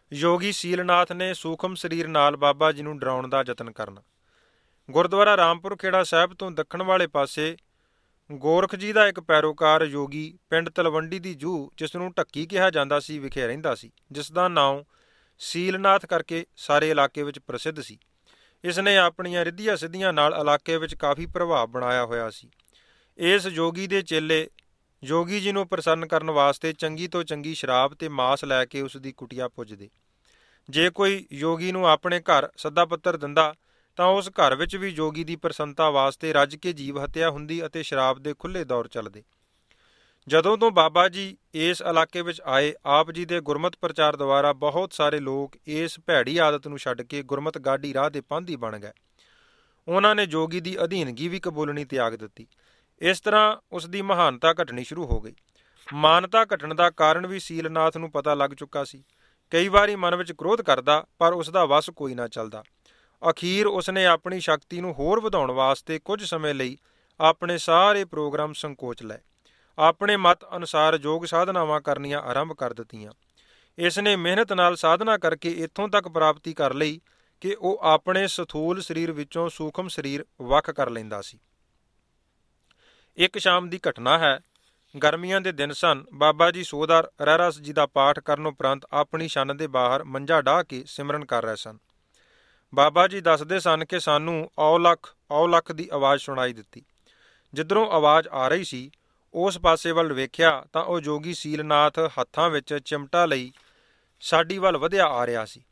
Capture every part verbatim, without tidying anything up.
ਯੋਗੀ ਸੀਲਨਾਥ ਨੇ ਸੂਖਮ ਸਰੀਰ ਨਾਲ ਬਾਬਾ ਜੀ ਨੂੰ ਡਰਾਉਣ ਦਾ ਯਤਨ ਕਰਨਾ। ਗੁਰਦੁਆਰਾ ਰਾਮਪੁਰ ਖੇੜਾ ਸਾਹਿਬ ਤੋਂ ਦੱਖਣ ਵਾਲੇ ਪਾਸੇ ਗੋਰਖ ਜੀ ਦਾ ਇੱਕ ਪੈਰੋਕਾਰ ਯੋਗੀ ਪਿੰਡ ਤਲਵੰਡੀ ਦੀ ਜੂਹ, ਜਿਸ ਨੂੰ ਢੱਕੀ ਕਿਹਾ ਜਾਂਦਾ ਸੀ, ਵਿਖੇ ਰਹਿੰਦਾ ਸੀ, ਜਿਸ ਦਾ ਨਾਂ ਸੀਲਨਾਥ ਕਰਕੇ ਸਾਰੇ ਇਲਾਕੇ ਵਿੱਚ ਪ੍ਰਸਿੱਧ ਸੀ। ਇਸ ਨੇ ਆਪਣੀਆਂ ਰਿੱਧੀਆਂ ਸਿੱਧੀਆਂ ਨਾਲ ਇਲਾਕੇ ਵਿੱਚ ਕਾਫੀ ਪ੍ਰਭਾਵ ਬਣਾਇਆ ਹੋਇਆ ਸੀ। ਇਸ ਯੋਗੀ ਦੇ ਚੇਲੇ ਯੋਗੀ ਜੀ ਨੂੰ ਪ੍ਰਸੰਨ ਕਰਨ ਵਾਸਤੇ ਚੰਗੀ ਤੋਂ ਚੰਗੀ ਸ਼ਰਾਬ ਤੇ ਮਾਸ ਲੈ ਕੇ ਉਸ ਦੀ ਕੁਟੀਆ ਪੁੱਜਦੇ। ਜੇ ਕੋਈ ਯੋਗੀ ਨੂੰ ਆਪਣੇ ਘਰ ਸੱਦਾ ਪੱਤਰ ਦਿੰਦਾ ਤਾਂ ਉਸ ਘਰ ਵਿੱਚ ਵੀ ਯੋਗੀ ਦੀ ਪ੍ਰਸੰਨਤਾ ਵਾਸਤੇ ਰੱਜ ਕੇ ਜੀਵ ਹੱਤਿਆ ਹੁੰਦੀ ਅਤੇ ਸ਼ਰਾਬ ਦੇ ਖੁੱਲ੍ਹੇ ਦੌਰ ਚੱਲਦੇ। ਜਦੋਂ ਤੋਂ ਬਾਬਾ ਜੀ ਇਸ ਇਲਾਕੇ ਵਿੱਚ ਆਏ, ਆਪ ਜੀ ਦੇ ਗੁਰਮਤਿ ਪ੍ਰਚਾਰ ਦੁਆਰਾ ਬਹੁਤ ਸਾਰੇ ਲੋਕ ਇਸ ਭੈੜੀ ਆਦਤ ਨੂੰ ਛੱਡ ਕੇ ਗੁਰਮਤਿ ਗਾਡੀ ਰਾਹ ਦੇ ਪਾਂਧੀ ਬਣ ਗਏ। ਉਹਨਾਂ ਨੇ ਯੋਗੀ ਦੀ ਅਧੀਨਗੀ ਵੀ ਕਬੂਲਣੀ ਤਿਆਗ ਦਿੱਤੀ। ਇਸ ਤਰ੍ਹਾਂ ਉਸ ਦੀ ਮਹਾਨਤਾ ਘਟਣੀ ਸ਼ੁਰੂ ਹੋ ਗਈ। ਮਾਨਤਾ ਘਟਣ ਦਾ ਕਾਰਨ ਵੀ ਸੀਲਨਾਥ ਨੂੰ ਪਤਾ ਲੱਗ ਚੁੱਕਾ ਸੀ। ਕਈ ਵਾਰੀ ਮਨ ਵਿੱਚ ਕ੍ਰੋਧ ਕਰਦਾ, ਪਰ ਉਸ ਦਾ ਵੱਸ ਕੋਈ ਨਾ ਚੱਲਦਾ। ਅਖੀਰ ਉਸਨੇ ਆਪਣੀ ਸ਼ਕਤੀ ਨੂੰ ਹੋਰ ਵਧਾਉਣ ਵਾਸਤੇ ਕੁਝ ਸਮੇਂ ਲਈ ਆਪਣੇ ਸਾਰੇ ਪ੍ਰੋਗਰਾਮ ਸੰਕੋਚ ਲਏ। ਆਪਣੇ ਮਤ ਅਨੁਸਾਰ ਯੋਗ ਸਾਧਨਾਵਾਂ ਕਰਨੀਆਂ ਆਰੰਭ ਕਰ ਦਿੱਤੀਆਂ। ਇਸ ਨੇ ਮਿਹਨਤ ਨਾਲ ਸਾਧਨਾ ਕਰਕੇ ਇੱਥੋਂ ਤੱਕ ਪ੍ਰਾਪਤੀ ਕਰ ਲਈ ਕਿ ਉਹ ਆਪਣੇ ਸਥੂਲ ਸਰੀਰ ਵਿੱਚੋਂ ਸੂਖਮ ਸਰੀਰ ਵੱਖ ਕਰ ਲੈਂਦਾ ਸੀ। ਇੱਕ ਸ਼ਾਮ ਦੀ ਘਟਨਾ ਹੈ। ਗਰਮੀਆਂ ਦੇ ਦਿਨ ਸਨ। ਬਾਬਾ ਜੀ ਸੋਧਾਰ ਰਹਿਰਾਸ ਜੀ ਦਾ ਪਾਠ ਕਰਨ ਉਪਰੰਤ ਆਪਣੀ ਛੰਨ ਦੇ ਬਾਹਰ ਮੰਜਾ ਡਾਹ ਕੇ ਸਿਮਰਨ ਕਰ ਰਹੇ ਸਨ। ਬਾਬਾ ਜੀ ਦੱਸਦੇ ਸਨ ਕਿ ਸਾਨੂੰ ਔ ਲੱਖ ਔ ਲੱਖ ਦੀ ਆਵਾਜ਼ ਸੁਣਾਈ ਦਿੱਤੀ। ਜਿੱਧਰੋਂ ਆਵਾਜ਼ ਆ ਰਹੀ ਸੀ ਉਸ ਪਾਸੇ ਵੱਲ ਵੇਖਿਆ ਤਾਂ ਉਹ ਯੋਗੀ ਸੀਲਨਾਥ ਹੱਥਾਂ ਵਿੱਚ ਚਿਮਟਾ ਲਈ ਸਾਡੀ ਵੱਲ ਵਧਿਆ ਆ ਰਿਹਾ ਸੀ।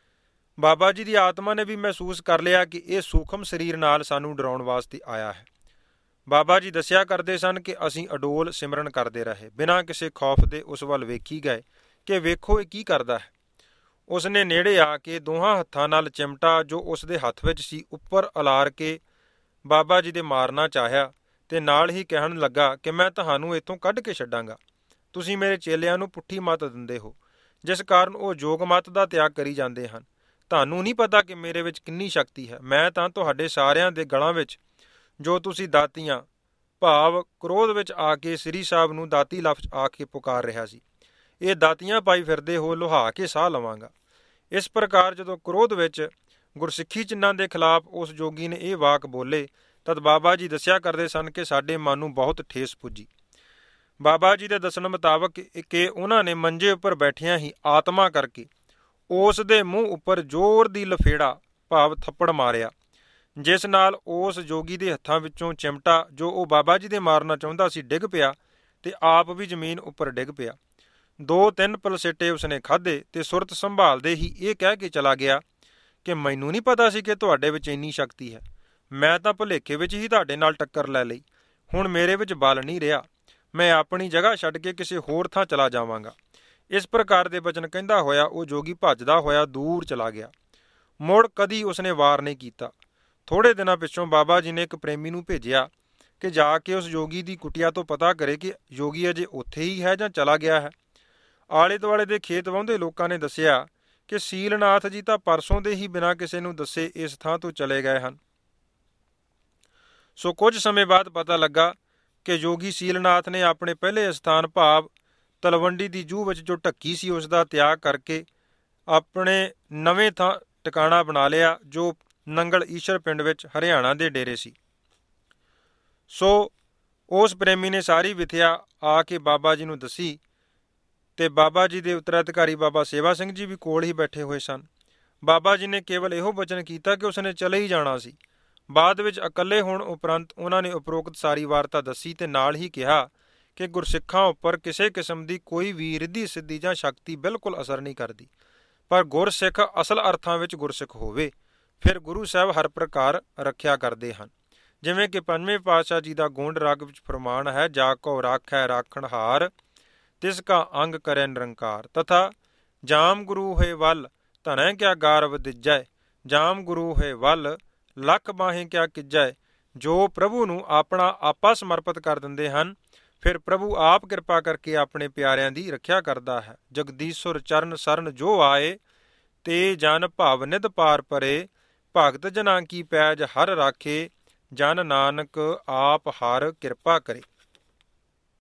ਬਾਬਾ ਜੀ ਦੀ ਆਤਮਾ ਨੇ ਵੀ ਮਹਿਸੂਸ ਕਰ ਲਿਆ ਕਿ ਇਹ ਸੂਖਮ ਸਰੀਰ ਨਾਲ ਸਾਨੂੰ ਡਰਾਉਣ ਵਾਸਤੇ ਆਇਆ ਹੈ। ਬਾਬਾ ਜੀ ਦੱਸਿਆ ਕਰਦੇ ਸਨ ਕਿ ਅਸੀਂ ਅਡੋਲ ਸਿਮਰਨ ਕਰਦੇ ਰਹੇ, ਬਿਨਾਂ ਕਿਸੇ ਖੌਫ ਦੇ ਉਸ ਵੱਲ ਵੇਖੀ ਗਏ ਕਿ ਵੇਖੋ ਇਹ ਕੀ ਕਰਦਾ ਹੈ। ਉਸ ਨੇ ਨੇੜੇ ਆ ਕੇ ਦੋਹਾਂ ਹੱਥਾਂ ਨਾਲ ਚਿਮਟਾ ਜੋ ਉਸ ਦੇ ਹੱਥ ਵਿੱਚ ਸੀ ਉੱਪਰ ਉਲਾਰ ਕੇ ਬਾਬਾ ਜੀ ਦੇ ਮਾਰਨਾ ਚਾਹਿਆ ਤੇ ਨਾਲ ਹੀ ਕਹਿਣ ਲੱਗਾ ਕਿ ਮੈਂ ਤੁਹਾਨੂੰ ਇੱਥੋਂ ਕੱਢ ਕੇ ਛੱਡਾਂਗਾ। ਤੁਸੀਂ ਮੇਰੇ ਚੇਲਿਆਂ ਨੂੰ ਪੁੱਠੀ ਮੱਤ ਦਿੰਦੇ ਹੋ, ਜਿਸ ਕਾਰਨ ਉਹ ਯੋਗ ਮੱਤ ਦਾ ਤਿਆਗ ਕਰੀ ਜਾਂਦੇ ਹਨ। ਤੁਹਾਨੂੰ ਨਹੀਂ ਪਤਾ ਕਿ ਮੇਰੇ ਵਿੱਚ ਕਿੰਨੀ ਸ਼ਕਤੀ ਹੈ। ਮੈਂ ਤਾਂ ਤੁਹਾਡੇ ਸਾਰਿਆਂ ਦੇ ਗਲਾਂ ਵਿੱਚ ਜੋ ਤੁਸੀਂ ਦਾਤੀਆਂ ਭਾਵ ਕ੍ਰੋਧ ਵਿੱਚ ਆ ਕੇ ਸ੍ਰੀ ਸਾਹਿਬ ਨੂੰ ਦਾਤੀ ਲਫ਼ਜ਼ ਆ ਕੇ ਪੁਕਾਰ ਰਿਹਾ ਸੀ, ਇਹ ਦਾਤੀਆਂ ਪਾਈ ਫਿਰਦੇ ਹੋ, ਲੁਹਾ ਕੇ ਸਾਹ ਲਵਾਂਗਾ। ਇਸ ਪ੍ਰਕਾਰ ਜਦੋਂ ਕ੍ਰੋਧ ਵਿੱਚ ਗੁਰਸਿੱਖੀ ਚਿੰਨ੍ਹਾਂ ਦੇ ਖਿਲਾਫ ਉਸ ਯੋਗੀ ਨੇ ਇਹ ਵਾਕ ਬੋਲੇ, ਤਦ ਬਾਬਾ ਜੀ ਦੱਸਿਆ ਕਰਦੇ ਸਨ ਕਿ ਸਾਡੇ ਮਨ ਨੂੰ ਬਹੁਤ ਠੇਸ ਪੁੱਜੀ। ਬਾਬਾ ਜੀ ਦੇ ਦੱਸਣ ਮੁਤਾਬਕ ਕਿ ਉਹਨਾਂ ਨੇ ਮੰਜੇ ਉੱਪਰ ਬੈਠਿਆਂ ਹੀ ਆਤਮਾ ਕਰਕੇ ਉਸ ਦੇ ਮੂੰਹ ਉੱਪਰ ਜ਼ੋਰ ਦੀ ਲਫੇੜਾ ਭਾਵ ਥੱਪੜ ਮਾਰਿਆ, ਜਿਸ ਨਾਲ ਉਸ ਯੋਗੀ ਦੇ ਹੱਥਾਂ ਵਿੱਚੋਂ ਚਿਮਟਾ ਜੋ ਉਹ ਬਾਬਾ ਜੀ ਦੇ ਮਾਰਨਾ ਚਾਹੁੰਦਾ ਸੀ ਡਿੱਗ ਪਿਆ ਤੇ ਆਪ ਵੀ ਜ਼ਮੀਨ ਉੱਪਰ ਡਿੱਗ ਪਿਆ। ਦੋ ਤਿੰਨ ਪਲਸੇਟੇ ਉਸਨੇ ਖਾਧੇ ਤੇ ਸੁਰਤ ਸੰਭਾਲਦੇ ਹੀ ਇਹ ਕਹਿ ਕੇ ਚਲਾ ਗਿਆ ਕਿ ਮੈਨੂੰ ਨਹੀਂ ਪਤਾ ਸੀ ਕਿ ਤੁਹਾਡੇ ਵਿੱਚ ਇੰਨੀ ਸ਼ਕਤੀ ਹੈ। ਮੈਂ ਤਾਂ ਭੁਲੇਖੇ ਵਿੱਚ ਹੀ ਤੁਹਾਡੇ ਨਾਲ ਟੱਕਰ ਲੈ ਲਈ। ਹੁਣ ਮੇਰੇ ਵਿੱਚ ਬਲ ਨਹੀਂ ਰਿਹਾ। ਮੈਂ ਆਪਣੀ ਜਗ੍ਹਾ ਛੱਡ ਕੇ ਕਿਸੇ ਹੋਰ ਥਾਂ ਚਲਾ ਜਾਵਾਂਗਾ। ਇਸ ਪ੍ਰਕਾਰ ਦੇ ਬਚਨ ਕਹਿੰਦਾ ਹੋਇਆ ਉਹ ਯੋਗੀ ਭੱਜਦਾ ਹੋਇਆ ਦੂਰ ਚਲਾ ਗਿਆ। ਮੁੜ ਕਦੀ ਉਸਨੇ ਵਾਰ ਨਹੀਂ ਕੀਤਾ। ਥੋੜ੍ਹੇ ਦਿਨਾਂ ਪਿੱਛੋਂ ਬਾਬਾ ਜੀ ਨੇ ਇੱਕ ਪ੍ਰੇਮੀ ਨੂੰ ਭੇਜਿਆ ਕਿ ਜਾ ਕੇ ਉਸ ਯੋਗੀ ਦੀ ਕੁਟੀਆ ਤੋਂ ਪਤਾ ਕਰੇ ਕਿ ਯੋਗੀ ਅਜੇ ਉੱਥੇ ਹੀ ਹੈ ਜਾਂ ਚਲਾ ਗਿਆ ਹੈ। ਆਲੇ ਦੁਆਲੇ ਦੇ ਖੇਤ ਵਾਹੁੰਦੇ ਲੋਕਾਂ ਨੇ ਦੱਸਿਆ ਕਿ ਸੀਲਨਾਥ ਜੀ ਤਾਂ ਪਰਸੋਂ ਦੇ ਹੀ ਬਿਨਾਂ ਕਿਸੇ ਨੂੰ ਦੱਸੇ ਇਸ ਥਾਂ ਤੋਂ ਚਲੇ ਗਏ ਹਨ। ਸੋ ਕੁਝ ਸਮੇਂ ਬਾਅਦ ਪਤਾ ਲੱਗਾ ਕਿ ਯੋਗੀ ਸੀਲਨਾਥ ਨੇ ਆਪਣੇ ਪਹਿਲੇ ਸਥਾਨ ਭਾਵ ਤਲਵੰਡੀ ਦੀ ਜੂਹ ਵਿੱਚ ਜੋ ਢੱਕੀ ਸੀ ਉਸ ਦਾ ਤਿਆਗ ਕਰਕੇ ਆਪਣੇ ਨਵੇਂ ਥਾਂ ਟਿਕਾਣਾ ਬਣਾ ਲਿਆ, ਜੋ ਨੰਗਲ ਈਸ਼ਰ ਪਿੰਡ ਵਿੱਚ ਹਰਿਆਣਾ ਦੇ ਡੇਰੇ ਸੀ। ਸੋ ਉਸ ਪ੍ਰੇਮੀ ਨੇ ਸਾਰੀ ਵਿਥਿਆ ਆ ਕੇ ਬਾਬਾ ਜੀ ਨੂੰ ਦੱਸੀ ਤੇ ਬਾਬਾ ਜੀ ਦੇ ਉੱਤਰਾਧਿਕਾਰੀ ਬਾਬਾ ਸੇਵਾ ਸਿੰਘ ਜੀ ਵੀ ਕੋਲ ਹੀ ਬੈਠੇ ਹੋਏ ਸਨ। ਬਾਬਾ ਜੀ ਨੇ ਕੇਵਲ ਇਹੋ ਬਚਨ ਕੀਤਾ ਕਿ ਉਸਨੇ ਚਲੇ ਹੀ ਜਾਣਾ ਸੀ। ਬਾਅਦ ਵਿੱਚ ਇਕੱਲੇ ਹੋਣ ਉਪਰੰਤ ਉਹਨਾਂ ਨੇ ਉਪਰੋਕਤ ਸਾਰੀ ਵਾਰਤਾ ਦੱਸੀ ਤੇ ਨਾਲ ਹੀ ਕਿਹਾ ਕਿ ਗੁਰਸਿੱਖਾਂ ਉੱਪਰ ਕਿਸੇ ਕਿਸਮ ਦੀ ਕੋਈ ਵੀ ਰਿੱਧੀ ਸਿੱਧੀ ਜਾਂ ਸ਼ਕਤੀ ਬਿਲਕੁਲ ਅਸਰ ਨਹੀਂ ਕਰਦੀ, ਪਰ ਗੁਰਸਿੱਖ ਅਸਲ ਅਰਥਾਂ ਵਿੱਚ ਗੁਰਸਿੱਖ ਹੋਵੇ ਫਿਰ ਗੁਰੂ ਸਾਹਿਬ ਹਰ ਪ੍ਰਕਾਰ ਰੱਖਿਆ ਕਰਦੇ ਹਨ। ਜਿਵੇਂ ਕਿ ਪੰਜਵੇਂ ਪਾਤਸ਼ਾਹ ਜੀ ਦਾ ਗੋਂਡ ਰਾਗ ਵਿੱਚ ਫਰਮਾਨ ਹੈ, ਜਾ ਕੋ ਰਾਖੈ ਰਾਖਣ ਹਾਰ ਤਿਸ ਕਾ ਅੰਗ ਕਰੇ ਨਿਰੰਕਾਰ, ਤਥਾ ਜਾਮ ਗੁਰੂ ਹੈ ਵੱਲ ਧਨੈ ਕਿਆ ਗਾਰਵ ਦਿੱਜੈ, ਜਾਮ ਗੁਰੂ ਹੈ ਵੱਲ ਲੱਖ ਬਾਹੇ ਕਿਆ ਕਿਜੈ। ਜੋ ਪ੍ਰਭੂ ਨੂੰ ਆਪਣਾ ਆਪਾ ਸਮਰਪਿਤ ਕਰ ਦਿੰਦੇ ਹਨ ਫਿਰ ਪ੍ਰਭੂ ਆਪ ਕਿਰਪਾ ਕਰਕੇ ਆਪਣੇ ਪਿਆਰਿਆਂ ਦੀ ਰੱਖਿਆ ਕਰਦਾ ਹੈ। ਜਗਦੀਸ਼ੁਰ ਚਰਨ ਸਰਨ ਜੋ ਆਏ ਤੇ ਜਨ ਭਵ ਨਿਧ ਪਾਰ ਪਰੇ, ਭਗਤ ਜਨਾਂ ਕੀ ਪੈਜ ਹਰ ਰਾਖੇ, ਜਨ ਨਾਨਕ ਆਪ ਹਰ ਕਿਰਪਾ ਕਰੇ।